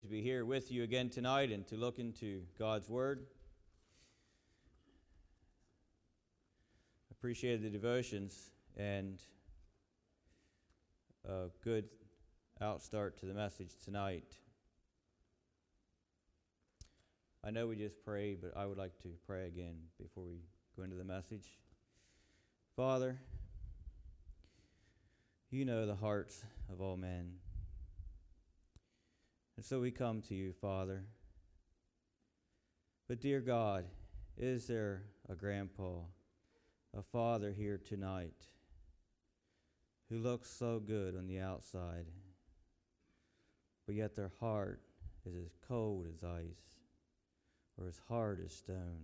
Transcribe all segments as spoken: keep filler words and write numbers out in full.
be here with you again tonight and to look into God's Word. Appreciated the devotions and a good outstart to the message tonight. I know we just prayed, but I would like to pray again before we go into the message. Father, you know the hearts of all men. And so we come to you, Father. But dear God, is there a grandpa, a father here tonight who looks so good on the outside, but yet their heart is as cold as ice or as hard as stone?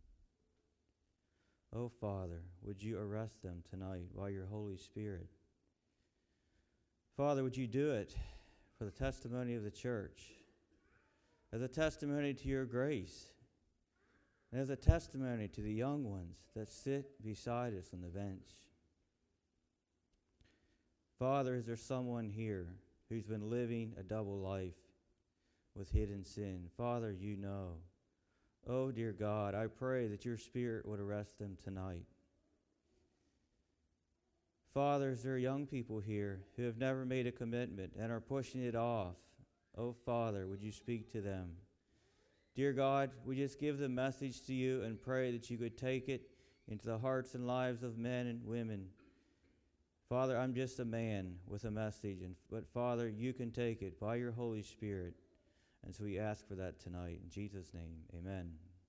Oh, Father, would you arrest them tonight by your Holy Spirit? Father, would you do it for the testimony of the church, as a testimony to your grace, and as a testimony to the young ones that sit beside us on the bench. Father, is there someone here who's been living a double life with hidden sin? Father, you know. Oh, dear God, I pray that your Spirit would arrest them tonight. Father, is there young people here who have never made a commitment and are pushing it off? Oh, Father, would you speak to them? Dear God, we just give the message to you and pray that you could take it into the hearts and lives of men and women. Father, I'm just a man with a message, and but Father, you can take it by your Holy Spirit. And so we ask for that tonight. In Jesus' name, amen.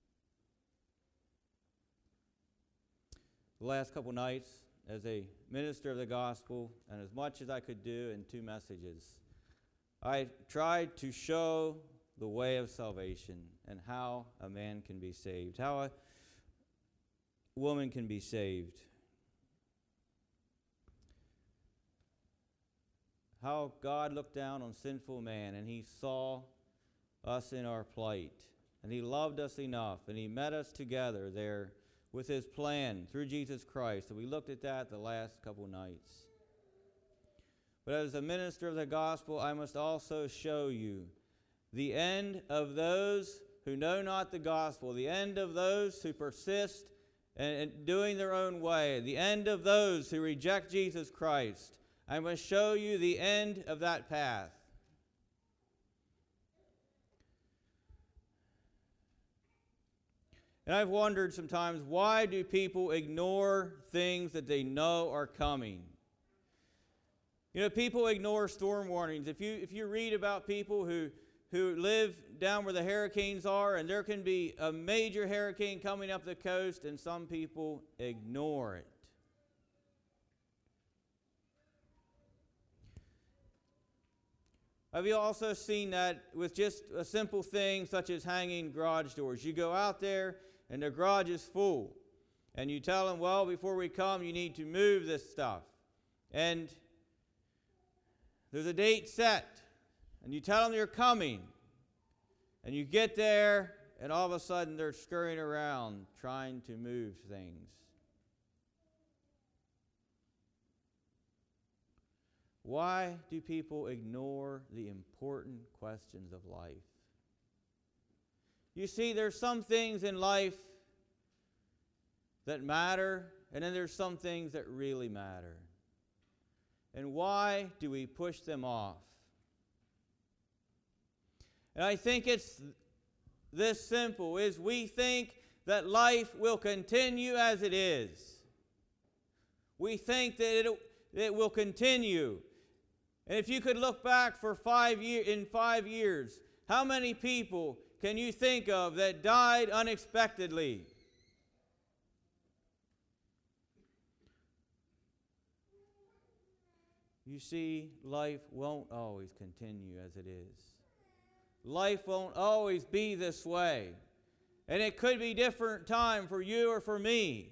The last couple nights, as a minister of the gospel, and as much as I could do in two messages, I tried to show the way of salvation and how a man can be saved, how a woman can be saved, how God looked down on sinful man and he saw us in our plight, and he loved us enough, and he met us together there with his plan through Jesus Christ. And we looked at that the last couple nights. But as a minister of the gospel, I must also show you the end of those who know not the gospel, the end of those who persist in doing their own way, the end of those who reject Jesus Christ. I must show you the end of that path. And I've wondered sometimes, why do people ignore things that they know are coming? You know, people ignore storm warnings. If you if you read about people who, who live down where the hurricanes are, and there can be a major hurricane coming up the coast, and some people ignore it. Have you also seen that with just a simple thing such as hanging garage doors? You go out there, and the garage is full. And you tell them, well, before we come, you need to move this stuff. And there's a date set. And you tell them you're coming. And you get there, and all of a sudden they're scurrying around trying to move things. Why do people ignore the important questions of life? You see, there's some things in life that matter, and then there's some things that really matter. And why do we push them off? And I think it's this simple, is we think that life will continue as it is. We think that it, it will continue. And if you could look back for five year, in five years, how many people can you think of that died unexpectedly? You see, life won't always continue as it is. Life won't always be this way. And it could be different time for you or for me.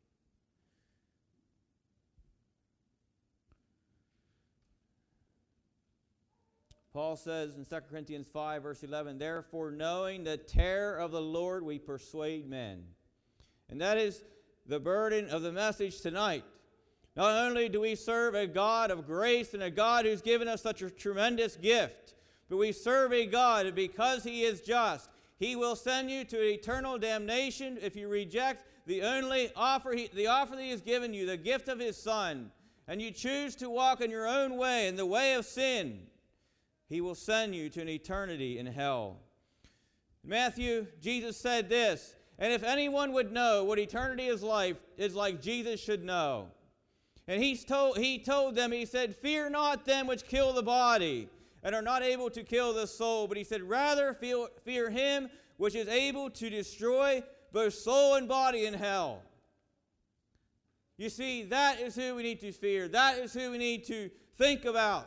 Paul says in Second Corinthians five, verse eleven, therefore, knowing the terror of the Lord, we persuade men. And that is the burden of the message tonight. Not only do we serve a God of grace and a God who's given us such a tremendous gift, But we serve a God, and because He is just, He will send you to eternal damnation if you reject the only offer, he, the offer that He has given you, the gift of His Son, and you choose to walk in your own way, in the way of sin. He will send you to an eternity in hell. In Matthew, Jesus said this, and if anyone would know what eternity is like, is like, Jesus should know. And he's told, he told them, he said, fear not them which kill the body, and are not able to kill the soul. But he said, rather fear, fear him which is able to destroy both soul and body in hell. You see, that is who we need to fear. That is who we need to think about.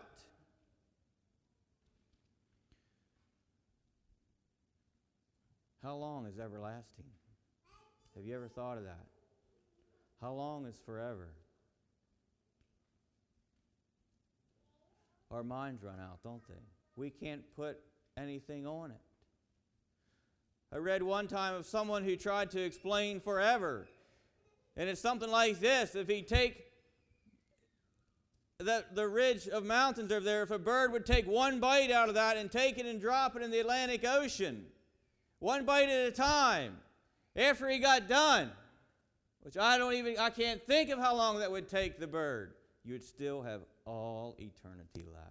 How long is everlasting? Have you ever thought of that? How long is forever? Our minds run out, don't they? We can't put anything on it. I read one time of someone who tried to explain forever. And it's something like this. If you take the, the ridge of mountains over there, if a bird would take one bite out of that and take it and drop it in the Atlantic Ocean, one bite at a time, after he got done, which I don't even, I can't think of how long that would take the bird, you would still have all eternity left.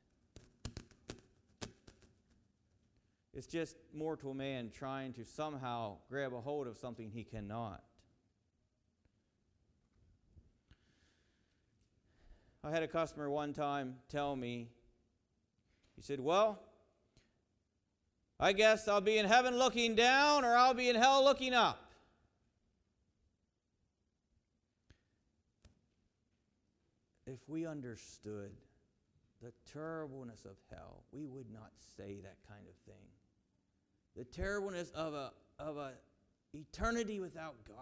It's just mortal man trying to somehow grab a hold of something he cannot. I had a customer one time tell me, he said, well, I guess I'll be in heaven looking down or I'll be in hell looking up. If we understood the terribleness of hell, we would not say that kind of thing. The terribleness of a of a eternity without God.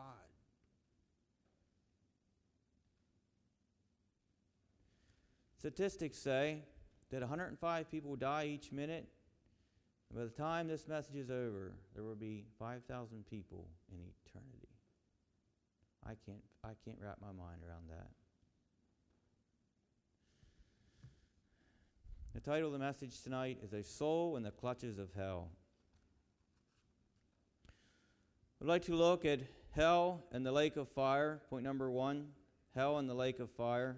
Statistics say that one hundred five people die each minute. And by the time this message is over, there will be five thousand people in eternity. I can't I can't wrap my mind around that. The title of the message tonight is A Soul in the Clutches of Hell. I'd like to look at hell and the lake of fire. Point number one, hell and the lake of fire.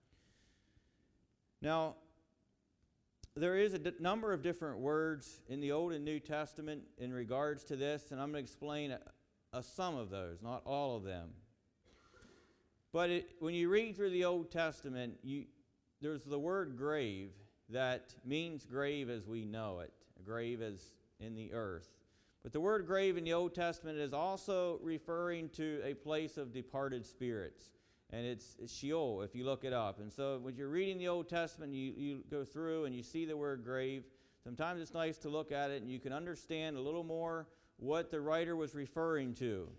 Now, there is a d- number of different words in the Old and New Testament in regards to this, and I'm going to explain a, a some of those, not all of them. But it, when you read through the Old Testament, you, there's the word grave that means grave as we know it, a grave as in the earth. But the word grave in the Old Testament is also referring to a place of departed spirits. And it's, it's Sheol, if you look it up. And so when you're reading the Old Testament, you, you go through and you see the word grave. Sometimes it's nice to look at it and you can understand a little more what the writer was referring to.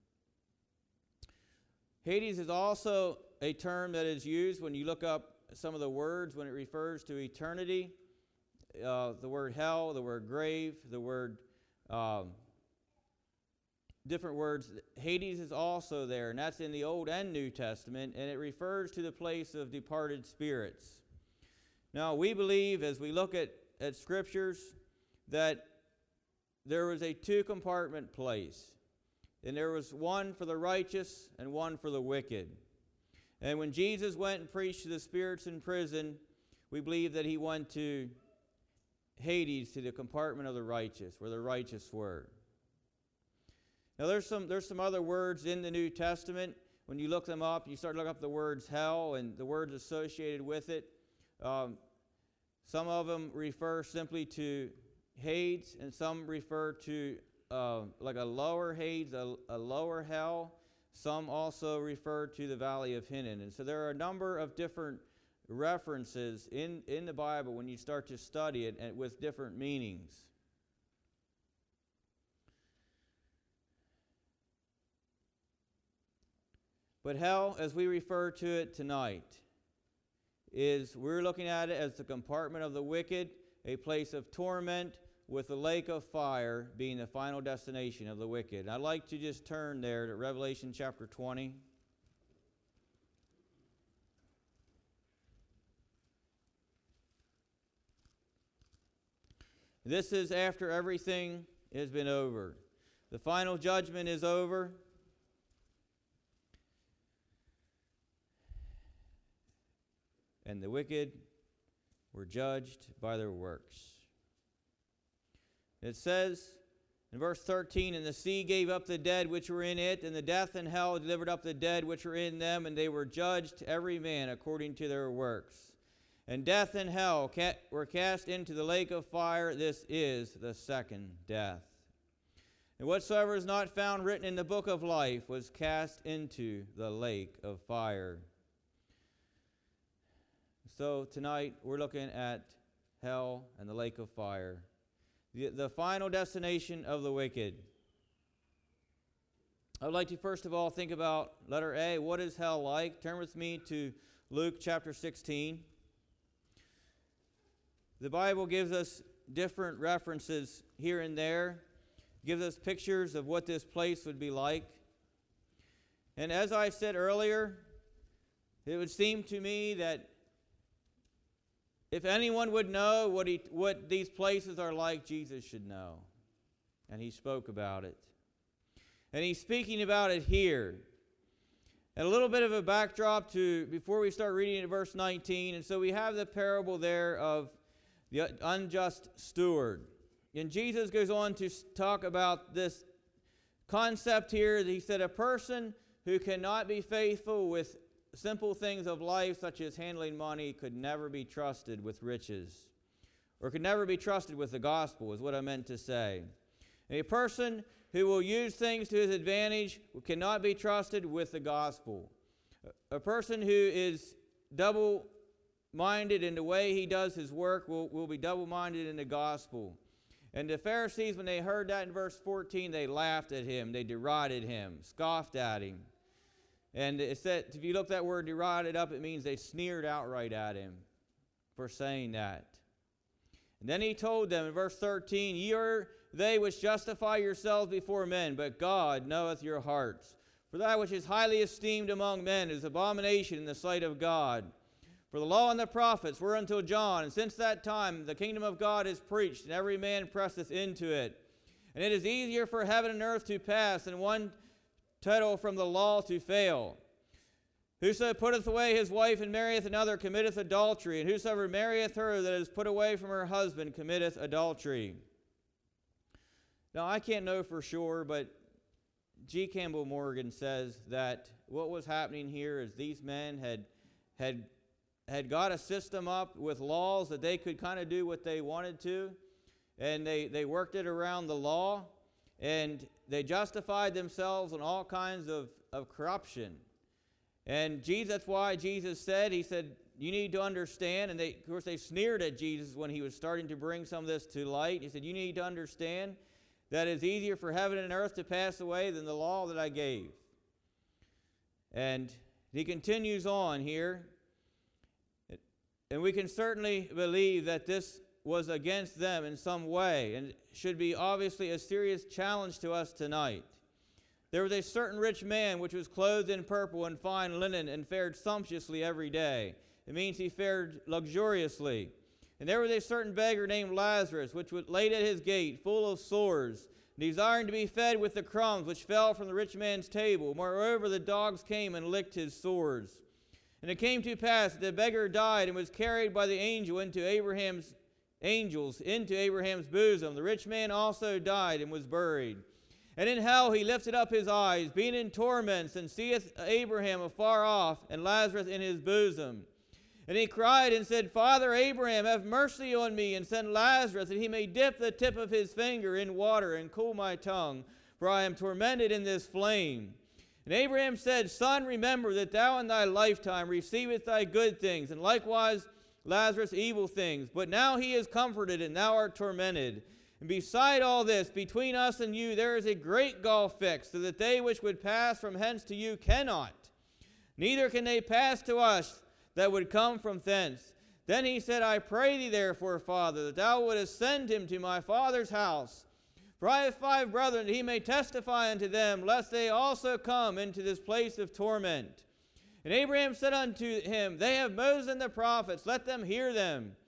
Hades is also a term that is used when you look up some of the words when it refers to eternity. Uh, the word hell, the word grave, the word... Um, different words. Hades is also there, and that's in the Old and New Testament, and it refers to the place of departed spirits. Now, we believe, as we look at, at scriptures, that there was a two-compartment place, and there was one for the righteous and one for the wicked. And when Jesus went and preached to the spirits in prison, we believe that he went to Hades, to the compartment of the righteous, where the righteous were. Now, there's some there's some other words in the New Testament. When you look them up, you start to look up the words hell and the words associated with it. Um, some of them refer simply to Hades, and some refer to uh, like a lower Hades, a, a lower hell. Some also refer to the Valley of Hinnom. And so there are a number of different references in, in the Bible when you start to study it and with different meanings. But hell, as we refer to it tonight, is we're looking at it as the compartment of the wicked, a place of torment, with the lake of fire being the final destination of the wicked. And I'd like to just turn there to Revelation chapter twenty. this is after everything has been over. The final judgment is over. And the wicked were judged by their works. It says in verse thirteen, and the sea gave up the dead which were in it, and the death and hell delivered up the dead which were in them, and they were judged every man according to their works. And death and hell ca- were cast into the lake of fire. This is the second death. And whatsoever is not found written in the book of life was cast into the lake of fire. So tonight we're looking at hell and the lake of fire. The, the final destination of the wicked. I would like to first of all think about letter A. What is hell like? Turn with me to Luke chapter sixteen. The Bible gives us different references here and there. Gives us pictures of what this place would be like. And as I said earlier, it would seem to me that if anyone would know what, he, what these places are like, Jesus should know. And he spoke about it. And he's speaking about it here. And a little bit of a backdrop to before we start reading in verse nineteen. And so we have the parable there of the unjust steward. And Jesus goes on to talk about this concept here. He said, a person who cannot be faithful with simple things of life, such as handling money, could never be trusted with riches, or could never be trusted with the gospel, is what I meant to say. And a person who will use things to his advantage cannot be trusted with the gospel. A person who is double-minded in the way he does his work will, will be double-minded in the gospel. And the Pharisees, when they heard that in verse fourteen, they laughed at him, they derided him, scoffed at him. And it said, if you look that word derided up, it means they sneered outright at him for saying that. And then he told them in verse thirteen, ye are they which justify yourselves before men, but God knoweth your hearts. For that which is highly esteemed among men is abomination in the sight of God. For the law and the prophets were until John, and since that time the kingdom of God is preached, and every man presseth into it. And it is easier for heaven and earth to pass than one tittle from the law to fail. Whoso putteth away his wife and marrieth another committeth adultery, and whosoever marrieth her that is put away from her husband committeth adultery. Now I can't know for sure, but G. Campbell Morgan says that what was happening here is these men had had had got a system up with laws that they could kind of do what they wanted to, and they, they worked it around the law, and they justified themselves in all kinds of, of corruption. And Jesus, that's why Jesus said, he said, you need to understand, and they, of course they sneered at Jesus when he was starting to bring some of this to light. He said, you need to understand that it's easier for heaven and earth to pass away than the law that I gave. And he continues on here. And we can certainly believe that this was against them in some way, and should be obviously a serious challenge to us tonight. There was a certain rich man which was clothed in purple and fine linen, and fared sumptuously every day. It means he fared luxuriously. And there was a certain beggar named Lazarus, which was laid at his gate, full of sores, desiring to be fed with the crumbs which fell from the rich man's table. Moreover, the dogs came and licked his sores. And it came to pass that the beggar died and was carried by the angel into Abraham's angels into Abraham's bosom. The rich man also died and was buried. And in hell he lifted up his eyes, being in torments, and seeth Abraham afar off, and Lazarus in his bosom. And he cried and said, Father Abraham, have mercy on me, and send Lazarus, that he may dip the tip of his finger in water, and cool my tongue, for I am tormented in this flame. And Abraham said, Son, remember that thou in thy lifetime receivest thy good things, and likewise Lazarus evil things. But now he is comforted, and thou art tormented. And beside all this, between us and you, there is a great gulf fixed, so that they which would pass from hence to you cannot. Neither can they pass to us that would come from thence. Then he said, I pray thee therefore, Father, that thou wouldest send him to my father's house. For I have five brethren, that he may testify unto them, lest they also come into this place of torment. And Abraham said unto him, They have Moses and the prophets, let them hear them.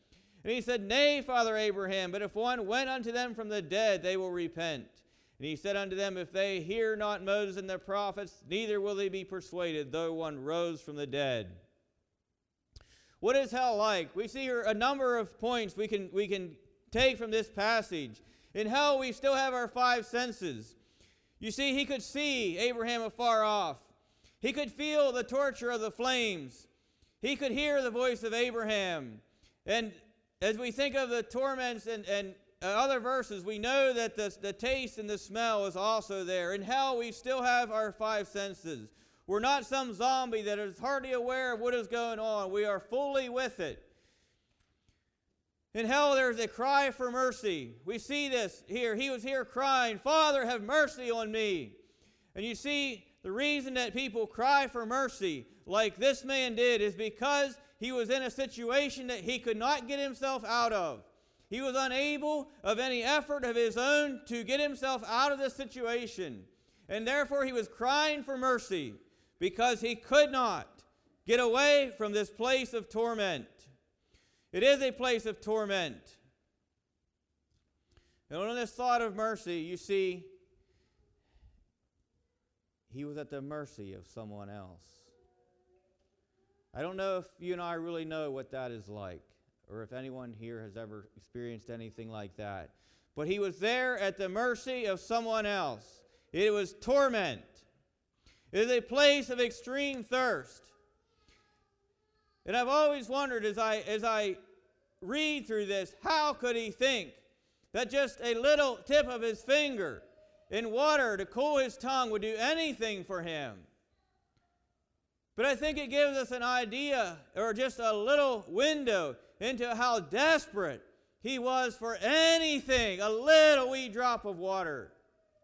And he said, Nay, Father Abraham, but if one went unto them from the dead, they will repent. And he said unto them, If they hear not Moses and the prophets, neither will they be persuaded, though one rose from the dead. What is hell like? We see here a number of points we can, we can take from this passage. In hell, we still have our five senses. You see, he could see Abraham afar off. He could feel the torture of the flames. He could hear the voice of Abraham. And as we think of the torments and, and other verses, we know that the, the taste and the smell is also there. In hell, we still have our five senses. We're not some zombie that is hardly aware of what is going on. We are fully with it. In hell, there's a cry for mercy. We see this here. He was here crying, Father, have mercy on me. And you see, the reason that people cry for mercy like this man did is because he was in a situation that he could not get himself out of. He was unable of any effort of his own to get himself out of this situation. And therefore he was crying for mercy because he could not get away from this place of torment. It is a place of torment. And on this thought of mercy, you see, he was at the mercy of someone else. I don't know if you and I really know what that is like, or if anyone here has ever experienced anything like that. But he was there at the mercy of someone else. It was torment. It is a place of extreme thirst. And I've always wondered as I, as I read through this, how could he think that just a little tip of his finger in water to cool his tongue would do anything for him? But I think it gives us an idea, or just a little window into how desperate he was for anything, a little wee drop of water.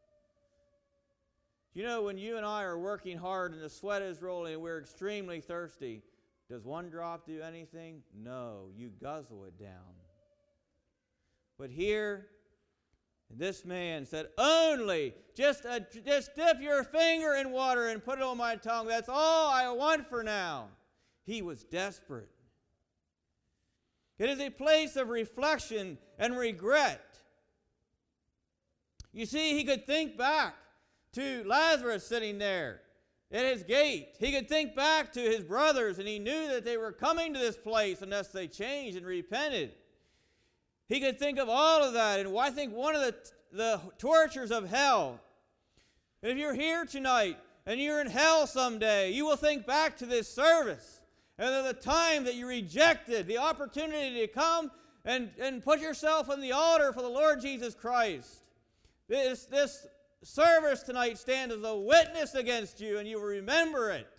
You know, when you and I are working hard and the sweat is rolling and we're extremely thirsty, does one drop do anything? No, you guzzle it down. But here, this man said, only just, a, just dip your finger in water and put it on my tongue. That's all I want for now. He was desperate. It is a place of reflection and regret. You see, he could think back to Lazarus sitting there at his gate. He could think back to his brothers, and he knew that they were coming to this place unless they changed and repented. He could think of all of that, and I think one of the, the tortures of hell, and if you're here tonight and you're in hell someday, you will think back to this service and of the time that you rejected the opportunity to come and, and put yourself on the altar for the Lord Jesus Christ. This, this service tonight stands as a witness against you, and you will remember it.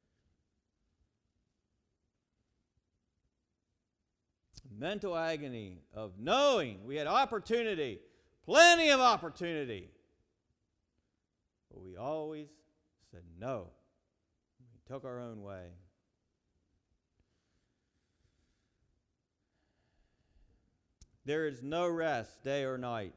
Mental agony of knowing we had opportunity, plenty of opportunity, but we always said no. We took our own way. There is no rest, day or night.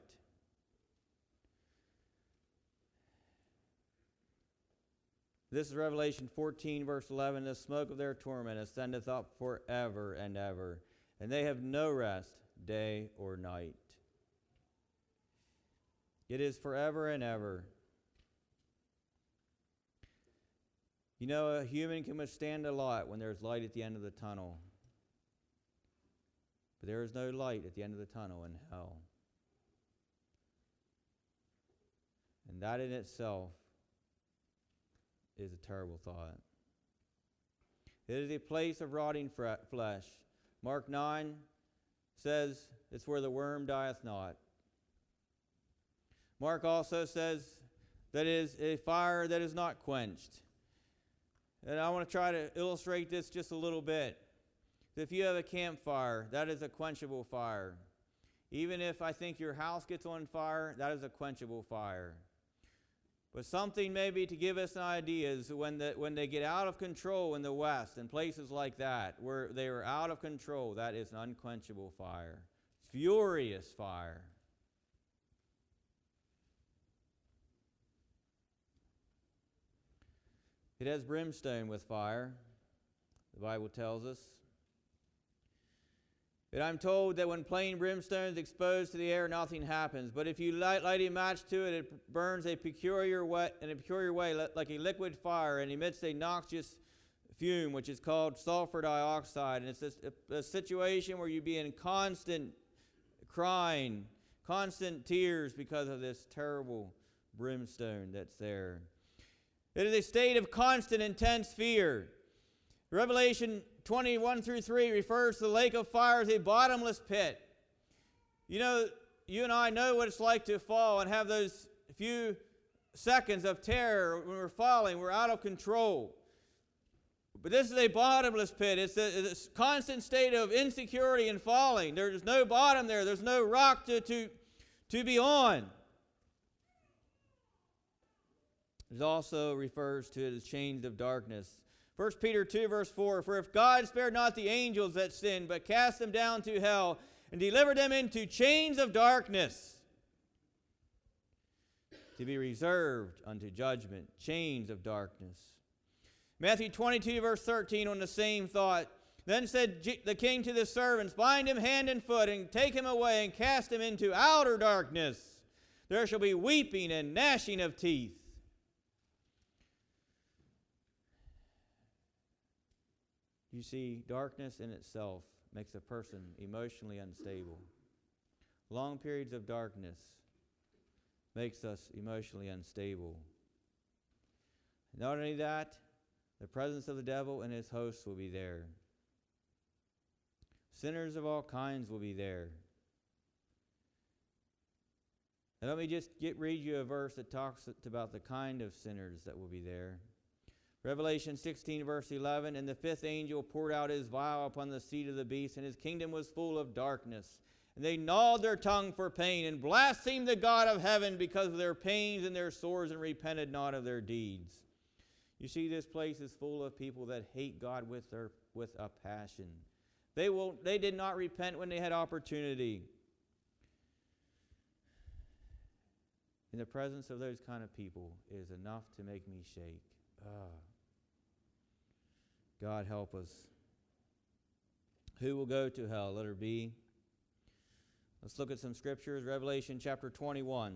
This is Revelation fourteen, verse eleven. The smoke of their torment ascendeth up forever and ever, and they have no rest, day or night. It is forever and ever. You know, a human can withstand a lot when there's light at the end of the tunnel. But there is no light at the end of the tunnel in hell. And that in itself is a terrible thought. It is a place of rotting flesh. Mark nine says it's where the worm dieth not. Mark also says that it is a fire that is not quenched. And I want to try to illustrate this just a little bit. If you have a campfire, that is a quenchable fire. Even if I think your house gets on fire, that is a quenchable fire. But something maybe to give us an idea is when, the, when they get out of control in the West and places like that, where they are out of control, that is an unquenchable fire. Furious fire. It has brimstone with fire, the Bible tells us. And I'm told that when plain brimstone is exposed to the air, nothing happens. But if you light, light a match to it, it burns a peculiar way, in a peculiar way, like a liquid fire, and emits a noxious fume, which is called sulfur dioxide. And it's this, a, a situation where you be in constant crying, constant tears because of this terrible brimstone that's there. It is a state of constant, intense fear. Revelation twenty-one through three refers to the lake of fire as a bottomless pit. You know, you and I know what it's like to fall and have those few seconds of terror when we're falling. We're out of control. But this is a bottomless pit. It's a, it's a constant state of insecurity and falling. There's no bottom there. There's no rock to, to, to be on. It also refers to it as chains of darkness. First Peter two, verse four, for if God spared not the angels that sinned, but cast them down to hell, and delivered them into chains of darkness, to be reserved unto judgment, chains of darkness. Matthew twenty-two, verse thirteen, on the same thought, then said the king to the servants, bind him hand and foot, and take him away, and cast him into outer darkness. There shall be weeping and gnashing of teeth. You see, darkness in itself makes a person emotionally unstable. Long periods of darkness makes us emotionally unstable. Not only that, the presence of the devil and his hosts will be there. Sinners of all kinds will be there. And let me just get read you a verse that talks about the kind of sinners that will be there. Revelation sixteen, verse eleven, and the fifth angel poured out his vial upon the seat of the beast, and his kingdom was full of darkness. And they gnawed their tongue for pain, and blasphemed the God of heaven because of their pains and their sores, and repented not of their deeds. You see, this place is full of people that hate God with their with a passion. They will they did not repent when they had opportunity. In the presence of those kind of people is enough to make me shake. Ah. God help us. Who will go to hell? Letter B. Let's look at some scriptures. Revelation chapter twenty-one.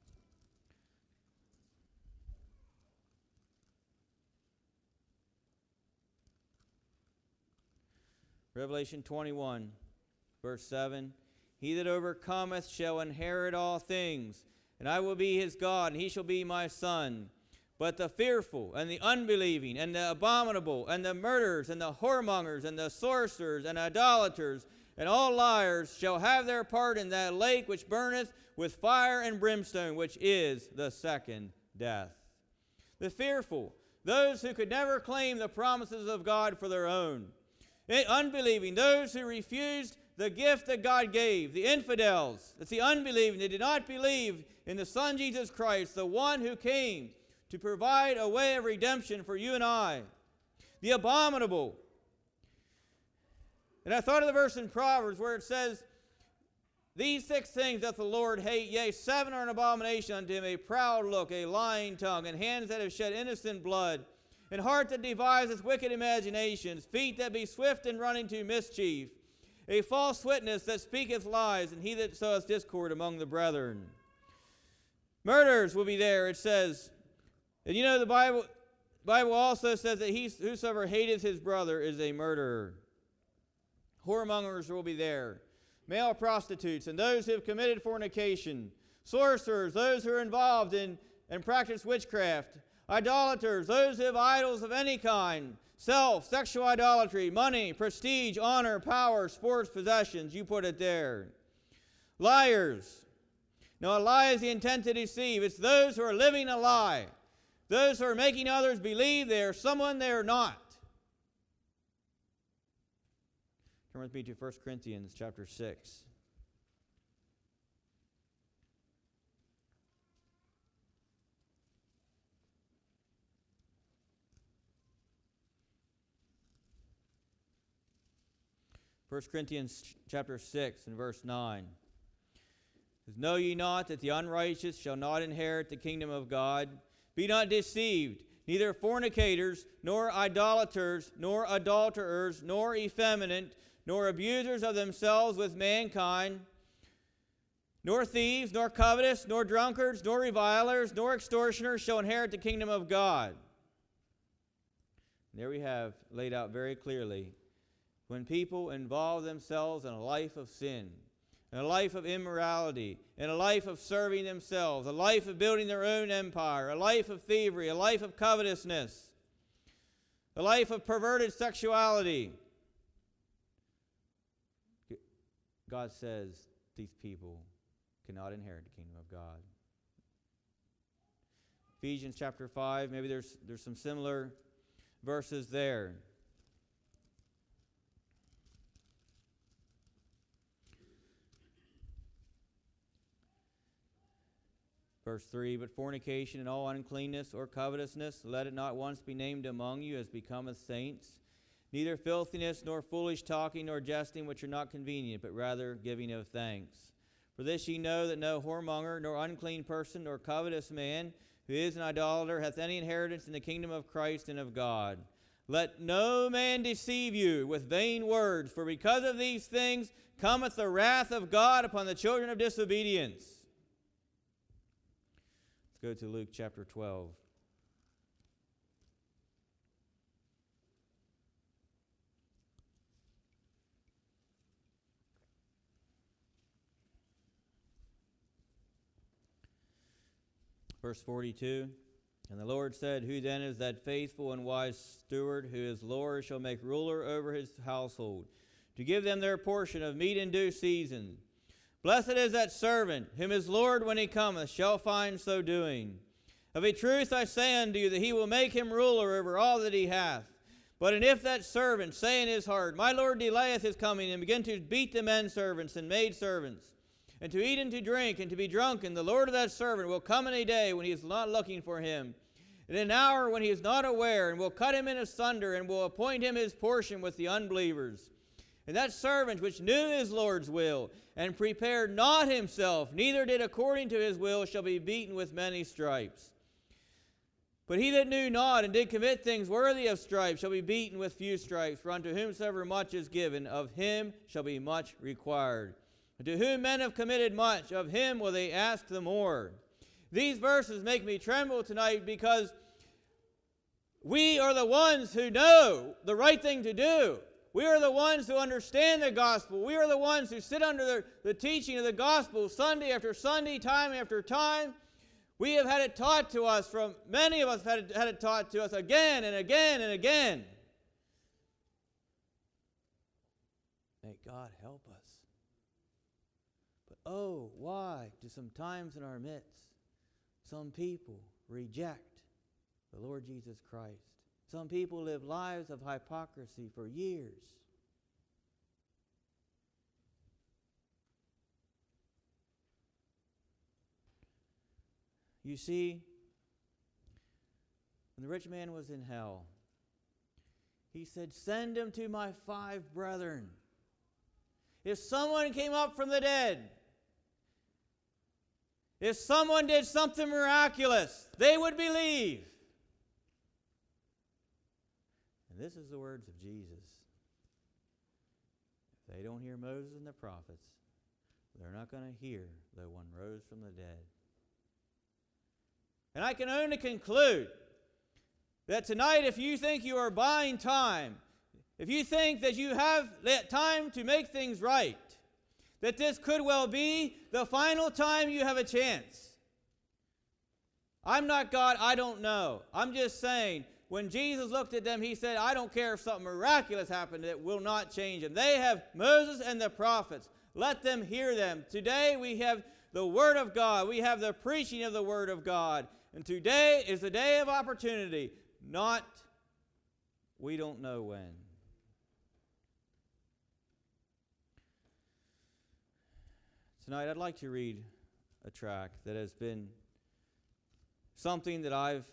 Revelation twenty-one, verse seven. He that overcometh shall inherit all things, and I will be his God, and he shall be my son. But the fearful, and the unbelieving, and the abominable, and the murderers, and the whoremongers, and the sorcerers, and idolaters, and all liars shall have their part in that lake which burneth with fire and brimstone, which is the second death. The fearful, those who could never claim the promises of God for their own. Unbelieving, those who refused the gift that God gave. The infidels, that's the unbelieving. They did not believe in the Son Jesus Christ, the one who came to provide a way of redemption for you and I. The abominable. And I thought of the verse in Proverbs where it says, these six things doth the Lord hate, yea, seven are an abomination unto him, a proud look, a lying tongue, and hands that have shed innocent blood, and heart that deviseth wicked imaginations, feet that be swift in running to mischief, a false witness that speaketh lies, and he that soweth discord among the brethren. Murders will be there, it says. And you know, the Bible, Bible also says that he, whosoever hateth his brother is a murderer. Whoremongers will be there. Male prostitutes, and those who have committed fornication. Sorcerers, those who are involved in and practice witchcraft. Idolaters, those who have idols of any kind. Self, sexual idolatry, money, prestige, honor, power, sports, possessions. You put it there. Liars. Now, a lie is the intent to deceive. It's those who are living a lie. Those who are making others believe they are someone they are not. Turn with me to First Corinthians chapter six. First Corinthians chapter six and verse nine. It says, know ye not that the unrighteous shall not inherit the kingdom of God? Be not deceived, neither fornicators, nor idolaters, nor adulterers, nor effeminate, nor abusers of themselves with mankind, nor thieves, nor covetous, nor drunkards, nor revilers, nor extortioners shall inherit the kingdom of God. And there we have laid out very clearly, when people involve themselves in a life of sin, in a life of immorality, in a life of serving themselves, a life of building their own empire, a life of thievery, a life of covetousness, a life of perverted sexuality, God says these people cannot inherit the kingdom of God. Ephesians chapter five, maybe there's, there's some similar verses there. Verse three, but fornication and all uncleanness or covetousness, let it not once be named among you as becometh saints, neither filthiness, nor foolish talking, nor jesting, which are not convenient, but rather giving of thanks. For this ye know, that no whoremonger, nor unclean person, nor covetous man, who is an idolater, hath any inheritance in the kingdom of Christ and of God. Let no man deceive you with vain words, for because of these things cometh the wrath of God upon the children of disobedience. Let's go to Luke chapter twelve. Verse forty-two, and the Lord said, who then is that faithful and wise steward, who his Lord shall make ruler over his household, to give them their portion of meat in due season? Blessed is that servant, whom his Lord, when he cometh, shall find so doing. Of a truth I say unto you, that he will make him ruler over all that he hath. But and if that servant say in his heart, my Lord delayeth his coming, and begin to beat the men servants and maid servants, and to eat and to drink, and to be drunken, the Lord of that servant will come in a day when he is not looking for him, in an hour when he is not aware, and will cut him in asunder, and will appoint him his portion with the unbelievers. And that servant which knew his Lord's will, and prepared not himself, neither did according to his will, shall be beaten with many stripes. But he that knew not, and did commit things worthy of stripes, shall be beaten with few stripes. For unto whomsoever much is given, of him shall be much required. And to whom men have committed much, of him will they ask the more. These verses make me tremble tonight, because we are the ones who know the right thing to do. We are the ones who understand the gospel. We are the ones who sit under the, the teaching of the gospel Sunday after Sunday, time after time. We have had it taught to us from, many of us have had it, had it taught to us again and again and again. May God help us. But oh, why do sometimes in our midst some people reject the Lord Jesus Christ? Some people live lives of hypocrisy for years. You see, when the rich man was in hell, he said, send him to my five brethren. If someone came up from the dead, if someone did something miraculous, they would believe. And this is the words of Jesus. If they don't hear Moses and the prophets, they're not going to hear the one rose from the dead. And I can only conclude that tonight, if you think you are buying time, if you think that you have that time to make things right, that this could well be the final time you have a chance. I'm not God, I don't know. I'm just saying, when Jesus looked at them, he said, I don't care if something miraculous happened, it will not change them. They have Moses and the prophets. Let them hear them. Today we have the Word of God. We have the preaching of the Word of God. And today is the day of opportunity, not we don't know when. Tonight I'd like to read a tract that has been something that I've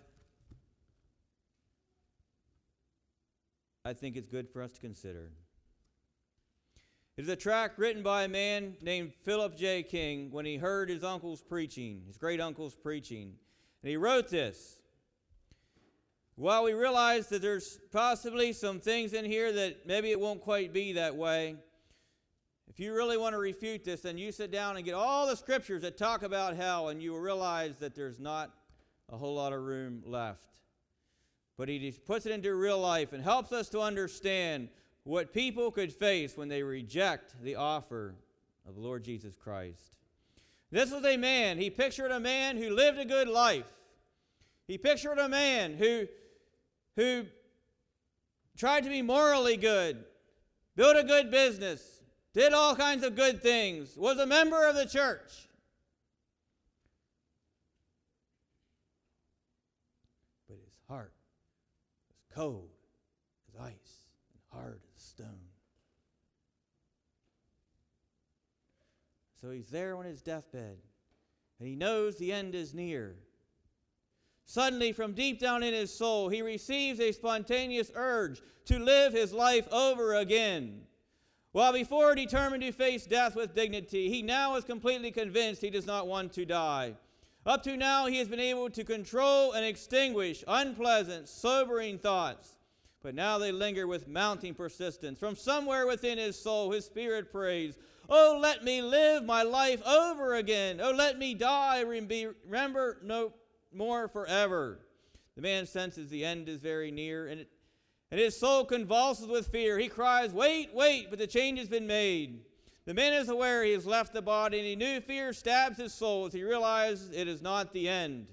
I think it's good for us to consider. It is a tract written by a man named Philip J. King when he heard his uncle's preaching, his great uncle's preaching. And he wrote this. While we realize that there's possibly some things in here that maybe it won't quite be that way, if you really want to refute this, then you sit down and get all the scriptures that talk about hell, and you will realize that there's not a whole lot of room left. But he just puts it into real life and helps us to understand what people could face when they reject the offer of the Lord Jesus Christ. This was a man. He pictured a man who lived a good life. He pictured a man who, who tried to be morally good, built a good business, did all kinds of good things, was a member of the church. But his heart was cold as ice and hard as stone. So he's there on his deathbed, and he knows the end is near. Suddenly, from deep down in his soul, he receives a spontaneous urge to live his life over again. While before determined to face death with dignity, he now is completely convinced he does not want to die. Up to now, he has been able to control and extinguish unpleasant, sobering thoughts. But now they linger with mounting persistence. From somewhere within his soul, his spirit prays, "Oh, let me live my life over again. Oh, let me die, remember no more forever." The man senses the end is very near, and, it, and his soul convulses with fear. He cries, "Wait, wait," but the change has been made. The man is aware he has left the body, and a new fear stabs his soul as he realizes it is not the end.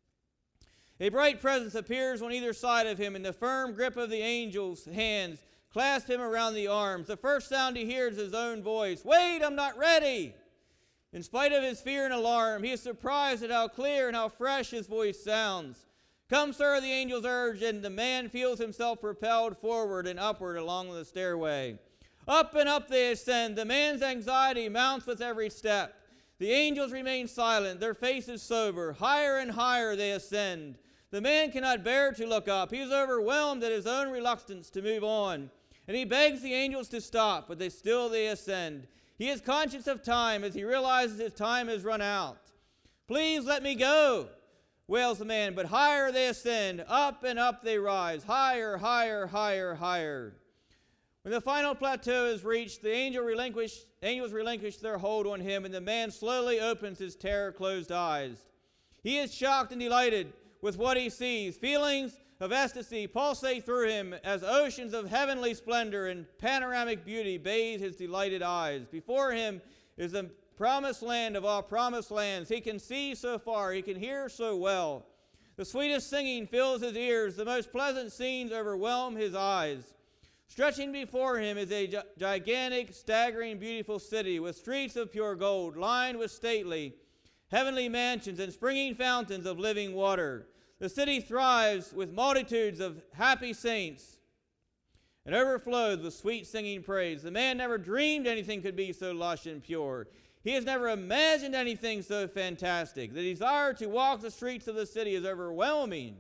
A bright presence appears on either side of him, and the firm grip of the angel's hands clasp him around the arms. The first sound he hears is his own voice. "Wait, I'm not ready." In spite of his fear and alarm, he is surprised at how clear and how fresh his voice sounds. "Come, sir," the angels urge, and the man feels himself propelled forward and upward along the stairway. Up and up they ascend. The man's anxiety mounts with every step. The angels remain silent, their faces sober. Higher and higher they ascend. The man cannot bear to look up. He is overwhelmed at his own reluctance to move on, and he begs the angels to stop, but they still they ascend. He is conscious of time as he realizes his time has run out. "Please let me go," wails the man, but higher they ascend. Up and up they rise. Higher, higher, higher, higher. When the final plateau is reached, the angel relinquish, angels relinquish their hold on him, and the man slowly opens his terror-closed eyes. He is shocked and delighted with what he sees. Feelings of ecstasy pulsate through him as oceans of heavenly splendor and panoramic beauty bathe his delighted eyes. Before him is the promised land of all promised lands. He can see so far, he can hear so well. The sweetest singing fills his ears, the most pleasant scenes overwhelm his eyes. Stretching before him is a gi- gigantic, staggering, beautiful city with streets of pure gold, lined with stately, heavenly mansions and springing fountains of living water. The city thrives with multitudes of happy saints and overflows with sweet singing praise. The man never dreamed anything could be so lush and pure. He has never imagined anything so fantastic. The desire to walk the streets of the city is overwhelming.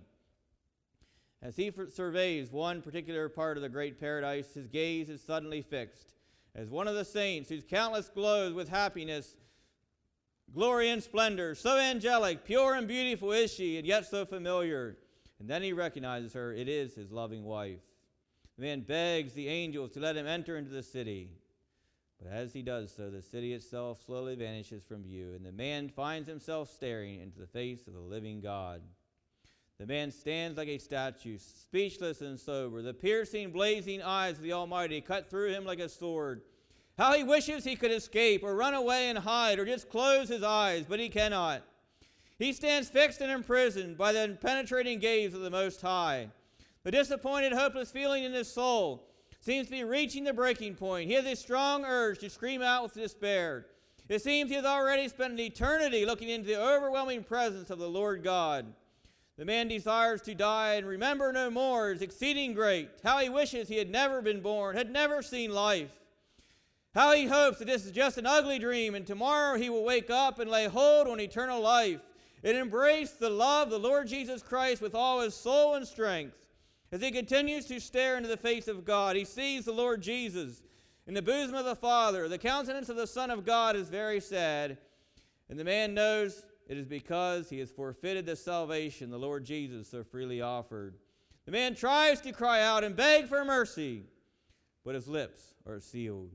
As he surveys one particular part of the great paradise, his gaze is suddenly fixed as one of the saints whose countless glows with happiness, glory, and splendor. So angelic, pure, and beautiful is she, and yet so familiar. And then he recognizes her. It is his loving wife. The man begs the angels to let him enter into the city. But as he does so, the city itself slowly vanishes from view, and the man finds himself staring into the face of the living God. The man stands like a statue, speechless and sober. The piercing, blazing eyes of the Almighty cut through him like a sword. How he wishes he could escape or run away and hide or just close his eyes, but he cannot. He stands fixed and imprisoned by the penetrating gaze of the Most High. The disappointed, hopeless feeling in his soul seems to be reaching the breaking point. He has a strong urge to scream out with despair. It seems he has already spent an eternity looking into the overwhelming presence of the Lord God. The man desires to die and remember no more is exceeding great. How he wishes he had never been born, had never seen life. How he hopes that this is just an ugly dream, and tomorrow he will wake up and lay hold on eternal life and embrace the love of the Lord Jesus Christ with all his soul and strength. As he continues to stare into the face of God, he sees the Lord Jesus in the bosom of the Father. The countenance of the Son of God is very sad, and the man knows it is because he has forfeited the salvation the Lord Jesus so freely offered. The man tries to cry out and beg for mercy, but his lips are sealed.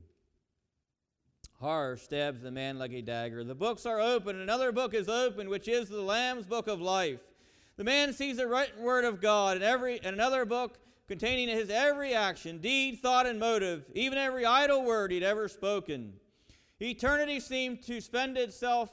Horror stabs the man like a dagger. The books are open, and another book is opened, which is the Lamb's book of life. The man sees the written word of God, and every and another book containing his every action, deed, thought, and motive, even every idle word he'd ever spoken. Eternity seemed to spend itself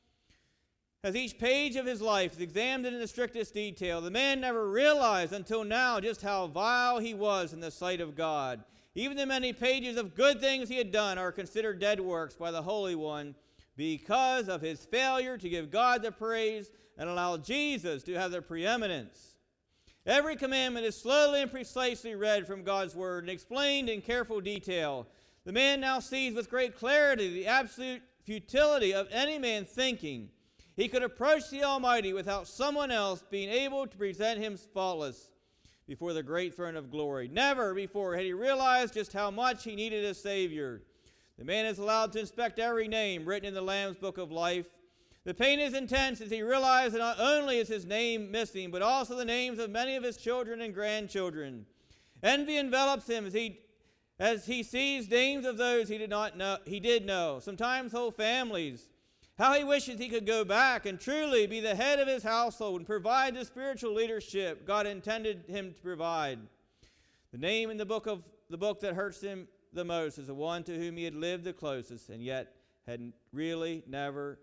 as each page of his life is examined in the strictest detail. The man never realized until now just how vile he was in the sight of God. Even the many pages of good things he had done are considered dead works by the Holy One because of his failure to give God the praise and allow Jesus to have the preeminence. Every commandment is slowly and precisely read from God's word and explained in careful detail. The man now sees with great clarity the absolute futility of any man thinking he could approach the Almighty without someone else being able to present him faultless before the great throne of glory. Never before had he realized just how much he needed a Savior. The man is allowed to inspect every name written in the Lamb's book of life. The pain is intense as he realizes that not only is his name missing, but also the names of many of his children and grandchildren. Envy envelops him as he as he sees names of those he did not know he did know, sometimes whole families. How he wishes he could go back and truly be the head of his household and provide the spiritual leadership God intended him to provide. The name in the book of the book that hurts him the most is the one to whom he had lived the closest and yet had really never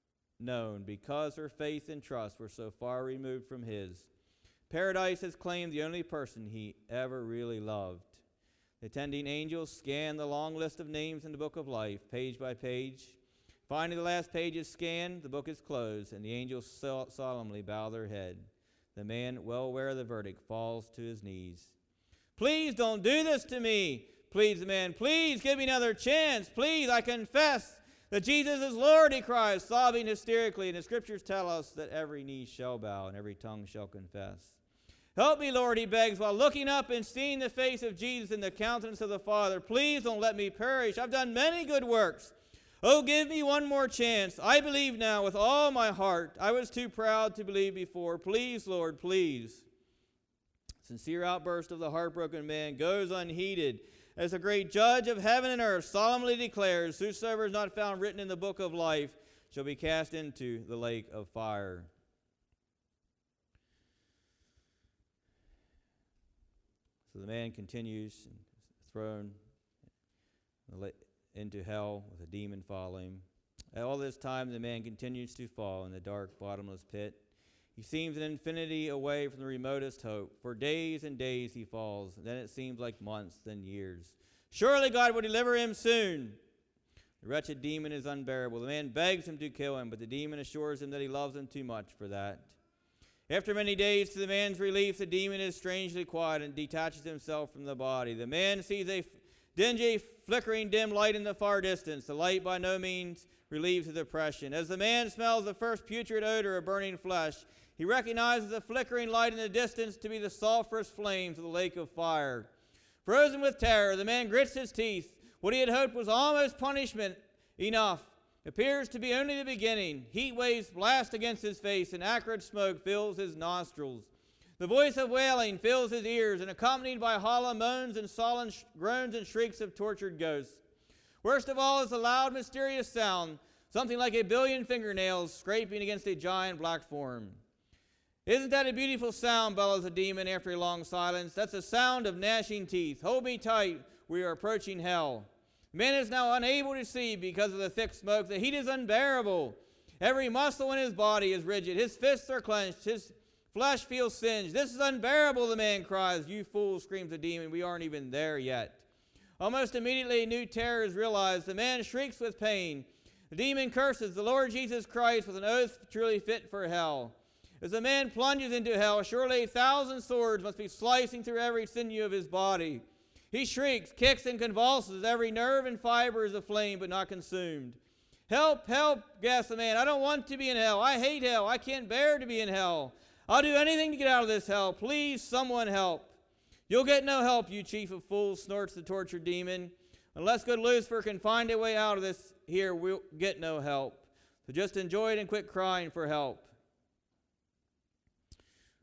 known because her faith and trust were so far removed from his. Paradise has claimed the only person he ever really loved. The attending angels scan the long list of names in the book of life, page by page. Finally, the last page is scanned, the book is closed, and the angels sol- solemnly bow their head. The man, well aware of the verdict, falls to his knees. Please don't do this to me, pleads the man. Please give me another chance. Please, I confess that Jesus is Lord, he cries, sobbing hysterically. And the scriptures tell us that every knee shall bow and every tongue shall confess. Help me, Lord, he begs, while looking up and seeing the face of Jesus and the countenance of the Father. Please don't let me perish. I've done many good works. Oh, give me one more chance. I believe now with all my heart. I was too proud to believe before. Please, Lord, please. Sincere outburst of the heartbroken man goes unheeded as the great judge of heaven and earth solemnly declares, whosoever is not found written in the book of life shall be cast into the lake of fire. So the man continues and is thrown into hell with a demon following. At all this time, the man continues to fall in the dark, bottomless pit. He seems an infinity away from the remotest hope. For days and days he falls. Then it seems like months, then years. Surely God will deliver him soon. The wretched demon is unbearable. The man begs him to kill him, but the demon assures him that he loves him too much for that. After many days, to the man's relief, the demon is strangely quiet and detaches himself from the body. The man sees a dingy, flickering dim light in the far distance. The light by no means relieves his oppression. As the man smells the first putrid odor of burning flesh, he recognizes the flickering light in the distance to be the sulphurous flames of the lake of fire. Frozen with terror, the man grits his teeth. What he had hoped was almost punishment enough appears to be only the beginning. Heat waves blast against his face, and acrid smoke fills his nostrils. The voice of wailing fills his ears, and accompanied by hollow moans and sullen sh- groans and shrieks of tortured ghosts. Worst of all is the loud, mysterious sound, something like a billion fingernails scraping against a giant black form. Isn't that a beautiful sound, bellows the demon after a long silence. That's the sound of gnashing teeth. Hold me tight, we are approaching hell. The man is now unable to see because of the thick smoke. The heat is unbearable. Every muscle in his body is rigid. His fists are clenched. His flesh feels singed. This is unbearable, the man cries. You fool, screams the demon. We aren't even there yet. Almost immediately, a new terror is realized. The man shrieks with pain. The demon curses the Lord Jesus Christ with an oath truly fit for hell. As the man plunges into hell, surely a thousand swords must be slicing through every sinew of his body. He shrieks, kicks, and convulses. Every nerve and fiber is aflame but not consumed. Help, help, gasps the man. I don't want to be in hell. I hate hell. I can't bear to be in hell. I'll do anything to get out of this hell. Please, someone help. You'll get no help, you chief of fools, snorts the tortured demon. Unless good Lucifer can find a way out of this here, we'll get no help. So just enjoy it and quit crying for help.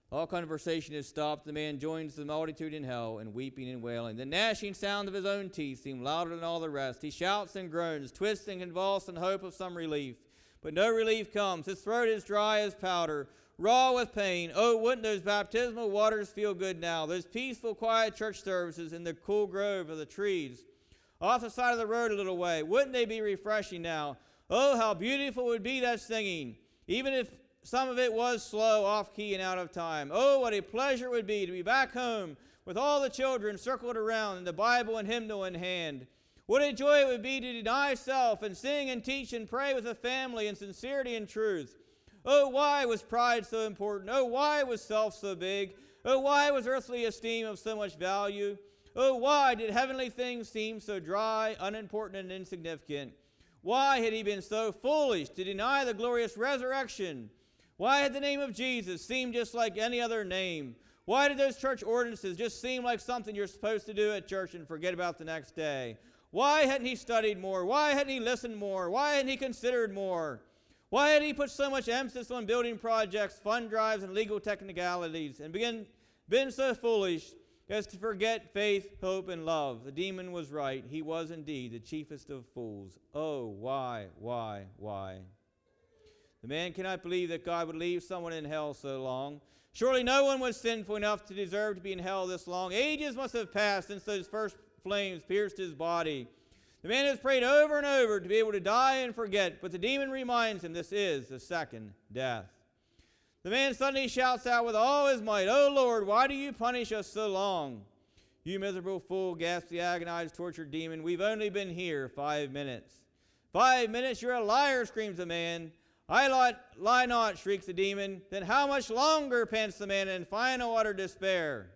All conversation is stopped. The man joins the multitude in hell in weeping and wailing. The gnashing sound of his own teeth seemed louder than all the rest. He shouts and groans, twists and convulses in hope of some relief. But no relief comes. His throat is dry as powder, raw with pain. Oh, wouldn't those baptismal waters feel good now? Those peaceful, quiet church services in the cool grove of the trees off the side of the road a little way. Wouldn't they be refreshing now? Oh, how beautiful would be that singing, even if some of it was slow, off-key, and out of time. Oh, what a pleasure it would be to be back home with all the children circled around and the Bible and hymnal in hand. What a joy it would be to deny self and sing and teach and pray with a family in sincerity and truth. Oh, why was pride so important? Oh, why was self so big? Oh, why was earthly esteem of so much value? Oh, why did heavenly things seem so dry, unimportant, and insignificant? Why had he been so foolish to deny the glorious resurrection? Why had the name of Jesus seemed just like any other name? Why did those church ordinances just seem like something you're supposed to do at church and forget about the next day? Why hadn't he studied more? Why hadn't he listened more? Why hadn't he considered more? Why had he put so much emphasis on building projects, fund drives, and legal technicalities, and begin, been so foolish as to forget faith, hope, and love? The demon was right. He was indeed the chiefest of fools. Oh, why, why, why? The man cannot believe that God would leave someone in hell so long. Surely no one was sinful enough to deserve to be in hell this long. Ages must have passed since those first flames pierced his body. The man has prayed over and over to be able to die and forget, but the demon reminds him this is the second death. The man suddenly shouts out with all his might, "Oh Lord, why do you punish us so long?" "You miserable fool," gasps the agonized, tortured demon. "We've only been here five minutes." "Five minutes? You're a liar," screams the man. "I lie not," shrieks the demon. "Then how much longer?" pants the man in final utter despair.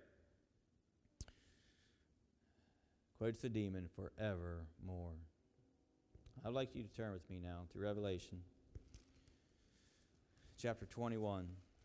Quotes the demon, "forevermore." I'd like you to turn with me now to Revelation chapter twenty-one.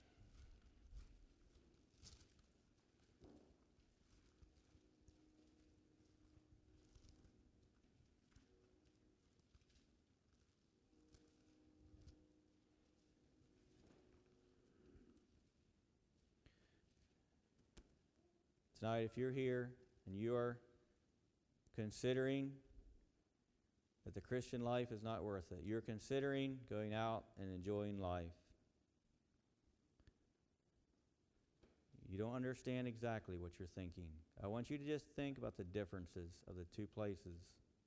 Tonight, if you're here and you are considering that the Christian life is not worth it, you're considering going out and enjoying life, you don't understand exactly what you're thinking. I want you to just think about the differences of the two places.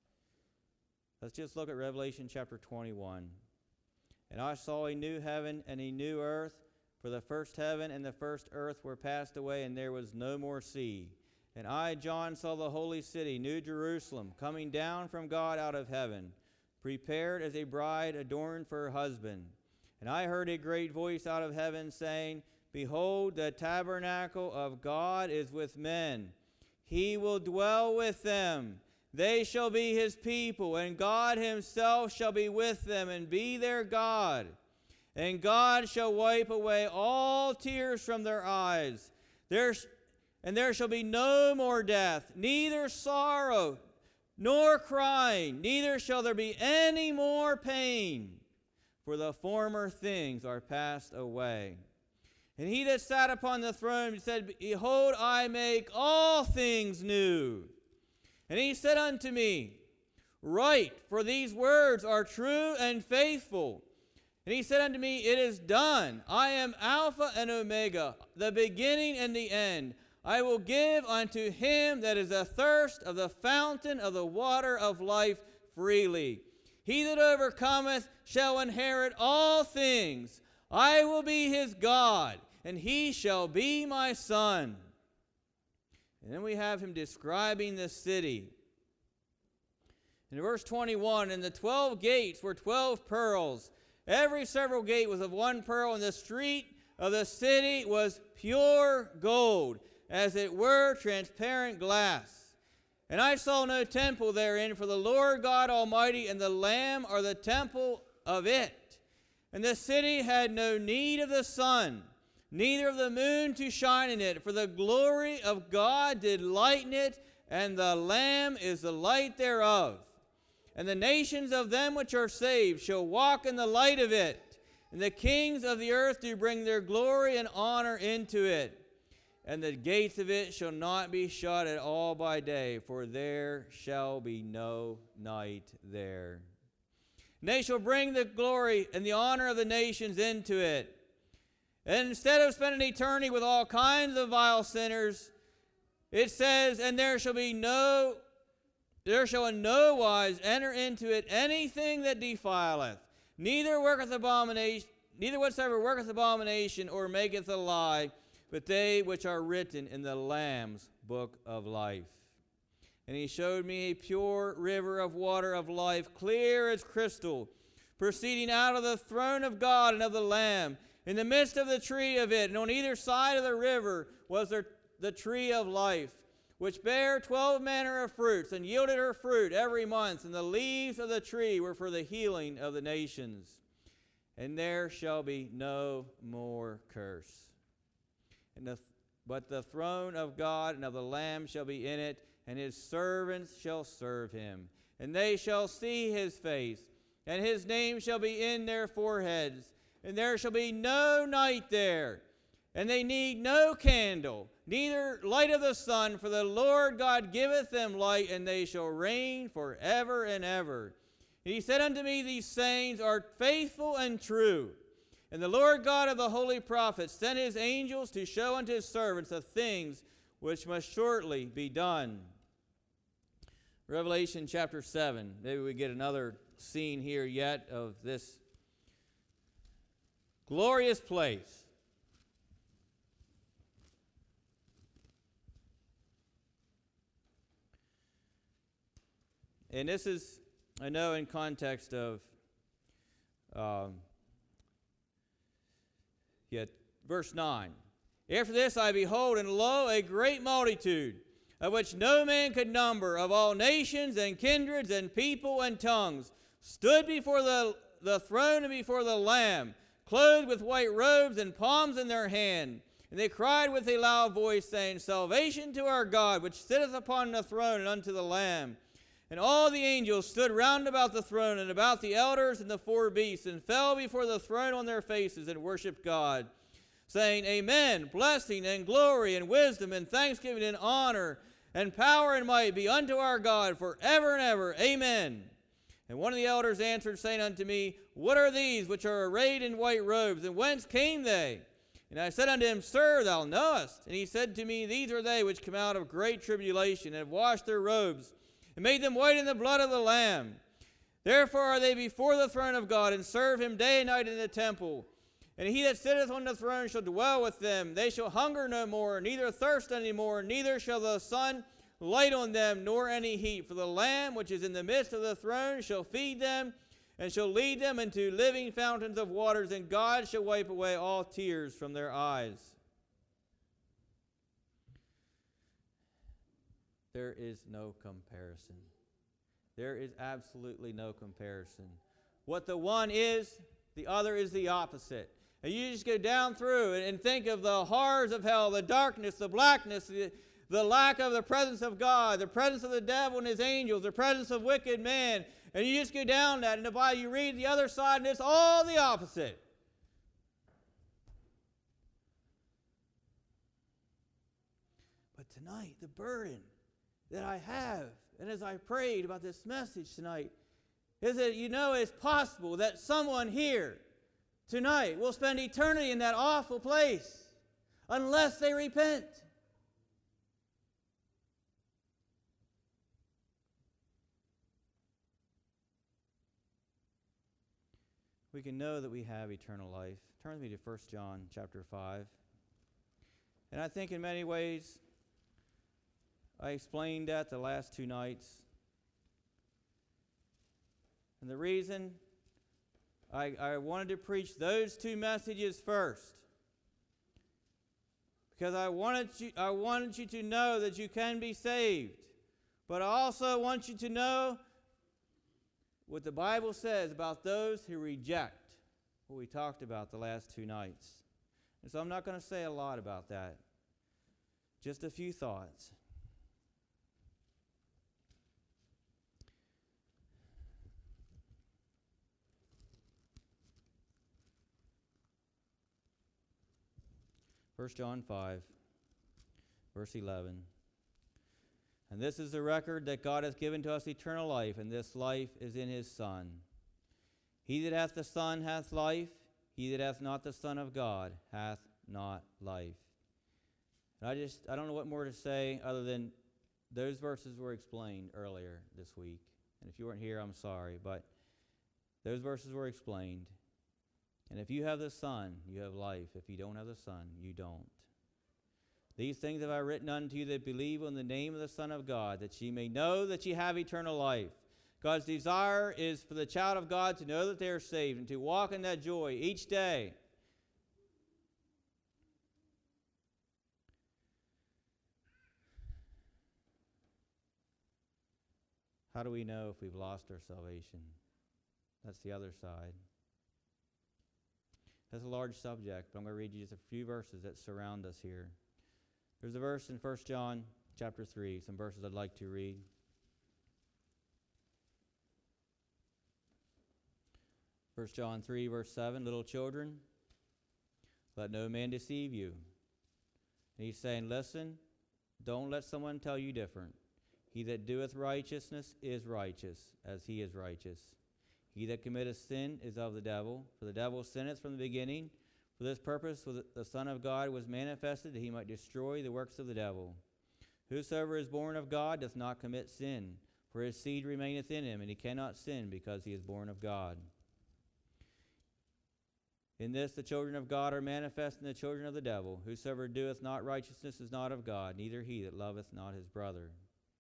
Let's just look at Revelation chapter twenty-one. "And I saw a new heaven and a new earth, for the first heaven and the first earth were passed away, and there was no more sea. And I, John, saw the holy city, New Jerusalem, coming down from God out of heaven, prepared as a bride adorned for her husband. And I heard a great voice out of heaven saying, Behold, the tabernacle of God is with men. He will dwell with them. They shall be his people, and God himself shall be with them and be their God. And God shall wipe away all tears from their eyes. There, and there shall be no more death, neither sorrow, nor crying, neither shall there be any more pain, for the former things are passed away. And he that sat upon the throne said, Behold, I make all things new. And he said unto me, Write, for these words are true and faithful. And he said unto me, It is done. I am Alpha and Omega, the beginning and the end. I will give unto him that is athirst of the fountain of the water of life freely. He that overcometh shall inherit all things. I will be his God, and he shall be my son. And then we have him describing the city. In verse twenty-one, and the twelve gates were twelve pearls. Every several gate was of one pearl, and the street of the city was pure gold, as it were transparent glass. And I saw no temple therein, for the Lord God Almighty and the Lamb are the temple of it. And the city had no need of the sun, neither of the moon to shine in it, for the glory of God did lighten it, and the Lamb is the light thereof. And the nations of them which are saved shall walk in the light of it, and the kings of the earth do bring their glory and honor into it. And the gates of it shall not be shut at all by day, for there shall be no night there. And they shall bring the glory and the honor of the nations into it. And instead of spending eternity with all kinds of vile sinners, it says, and there shall be no, there shall in no wise enter into it anything that defileth, neither worketh abomination, neither whatsoever worketh abomination or maketh a lie, but they which are written in the Lamb's book of life. And he showed me a pure river of water of life, clear as crystal, proceeding out of the throne of God and of the Lamb, in the midst of the tree of it. And on either side of the river was there the tree of life, which bare twelve manner of fruits, and yielded her fruit every month. And the leaves of the tree were for the healing of the nations. And there shall be no more curse. And the, but the throne of God and of the Lamb shall be in it, and his servants shall serve him. And they shall see his face, and his name shall be in their foreheads. And there shall be no night there, and they need no candle, neither light of the sun, for the Lord God giveth them light, and they shall reign forever and ever. And he said unto me, these sayings are faithful and true. And the Lord God of the holy prophets sent his angels to show unto his servants the things which must shortly be done. Revelation chapter seven. Maybe we get another scene here yet of this glorious place. And this is, I know, in context of um, Yet, verse nine. After this I behold, and lo, a great multitude, of which no man could number, of all nations and kindreds and people and tongues, stood before the, the throne and before the Lamb, clothed with white robes and palms in their hand. And they cried with a loud voice, saying, Salvation to our God, which sitteth upon the throne, and unto the Lamb. And all the angels stood round about the throne and about the elders and the four beasts, and fell before the throne on their faces and worshipped God, saying, Amen, blessing and glory and wisdom and thanksgiving and honor and power and might be unto our God forever and ever. Amen. And one of the elders answered, saying unto me, What are these which are arrayed in white robes, and whence came they? And I said unto him, Sir, thou knowest. And he said to me, These are they which come out of great tribulation, and have washed their robes, and made them white in the blood of the Lamb. Therefore are they before the throne of God, and serve him day and night in the temple. And he that sitteth on the throne shall dwell with them. They shall hunger no more, neither thirst any more, neither shall the sun light on them, nor any heat. For the Lamb which is in the midst of the throne shall feed them, and shall lead them into living fountains of waters, and God shall wipe away all tears from their eyes. There is no comparison. There is absolutely no comparison. What the one is, the other is the opposite. And you just go down through and think of the horrors of hell, the darkness, the blackness, the, the lack of the presence of God, the presence of the devil and his angels, the presence of wicked men. And you just go down that, and the Bible, you read the other side, and it's all the opposite. But tonight, the burden that I have, and as I prayed about this message tonight, is that you know it's possible that someone here tonight will spend eternity in that awful place unless they repent. We can know that we have eternal life. Turn with me to First John chapter five. And I think in many ways, I explained that the last two nights. And the reason I, I wanted to preach those two messages first, because I wanted you, I wanted you to know that you can be saved. But I also want you to know what the Bible says about those who reject what we talked about the last two nights. And so I'm not going to say a lot about that. Just a few thoughts. First John five, verse eleven. And this is the record that God hath given to us eternal life, and this life is in his Son. He that hath the Son hath life. He that hath not the Son of God hath not life. And I just, I don't know what more to say other than those verses were explained earlier this week. And if you weren't here, I'm sorry, but those verses were explained. And if you have the Son, you have life. If you don't have the Son, you don't. These things have I written unto you that believe on the name of the Son of God, that ye may know that ye have eternal life. God's desire is for the child of God to know that they are saved and to walk in that joy each day. How do we know if we've lost our salvation? That's the other side. That's a large subject, but I'm going to read you just a few verses that surround us here. There's a verse in First John chapter three, some verses I'd like to read. First John three, verse seven, little children, let no man deceive you. And he's saying, listen, don't let someone tell you different. He that doeth righteousness is righteous, as he is righteous. He that committeth sin is of the devil, for the devil sinneth from the beginning. For this purpose the Son of God was manifested, that he might destroy the works of the devil. Whosoever is born of God doth not commit sin, for his seed remaineth in him, and he cannot sin because he is born of God. In this the children of God are manifest in the children of the devil. Whosoever doeth not righteousness is not of God, neither he that loveth not his brother.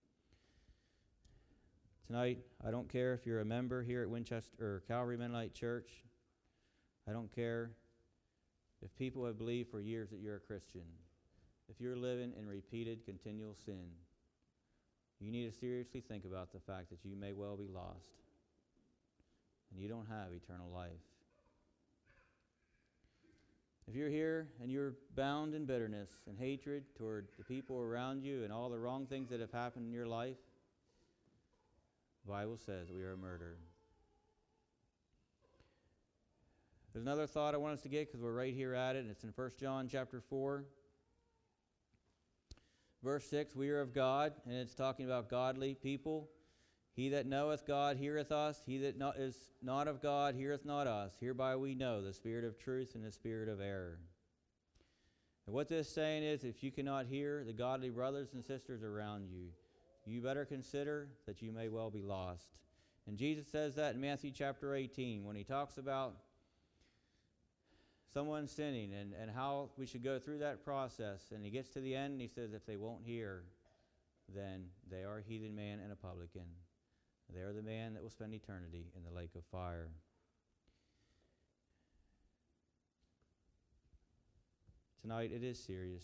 Tonight, I don't care if you're a member here at Winchester or Calvary Mennonite Church. I don't care if people have believed for years that you're a Christian. If you're living in repeated, continual sin, you need to seriously think about the fact that you may well be lost and you don't have eternal life. If you're here and you're bound in bitterness and hatred toward the people around you and all the wrong things that have happened in your life, the Bible says we are murdered. There's another thought I want us to get because we're right here at it, and it's in First John chapter four. Verse six, we are of God, and it's talking about godly people. He that knoweth God heareth us. He that not, is not of God heareth not us. Hereby we know the spirit of truth and the spirit of error. And what this is saying is, if you cannot hear the godly brothers and sisters around you, you better consider that you may well be lost. And Jesus says that in Matthew chapter eighteen when he talks about someone sinning and, and how we should go through that process. And he gets to the end and he says, if they won't hear, then they are a heathen man and a publican. They are the man that will spend eternity in the lake of fire. Tonight it is serious.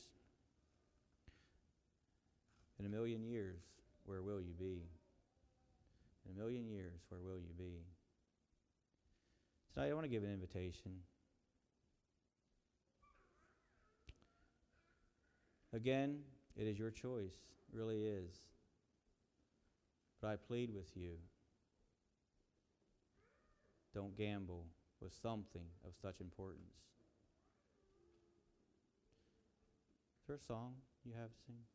In a million years, where will you be? In a million years, where will you be? Tonight I want to give an invitation. Again, it is your choice. It really is. But I plead with you, don't gamble with something of such importance. Is there a song you have to sing?